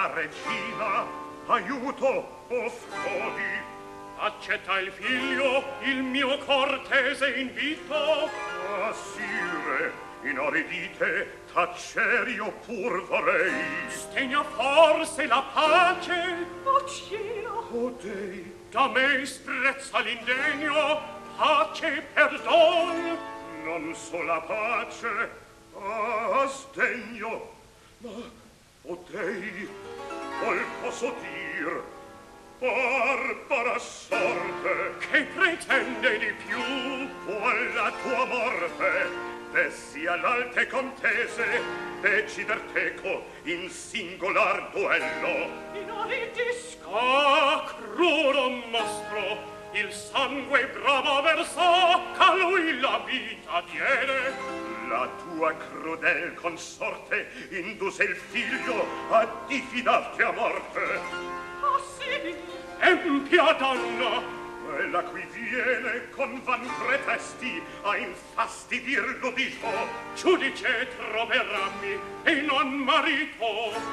la regina, aiuto, o frodi. Accetta il figlio, il mio cortese invito. Ah, sire, inaridite, tacerio pur vorrei. Stegna forse la pace. Oh cielo! O Dei! Da me sprezza l'indegno, pace, perdon. Non so la pace, ah, sdegno. Ma, o Dei, qual posso dir? Barbara sorte, che pretende di più? vuol la tua morte, dessi all'alte contese, decider teco in singolar duello. Inaridisco! Ah, crudo mostro, il sangue bravo versò, a lui la vita diede. La tua crudel consorte indusse il figlio a diffidarti a morte. Oh sì! Empia donna! Quella qui viene con van pretesti a infastidir l'udito. Giudice troverammi e non marito.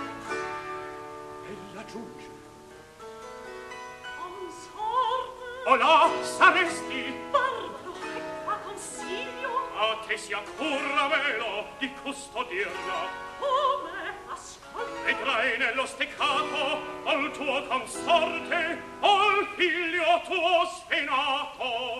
Ella giunge. Consorte! O là saresti, Barbaro, a consiglio! a te sia curra velo di custodirla. Come? Ascolta! Vedrai nello steccato al tuo consorte, al figlio tuo sfenato.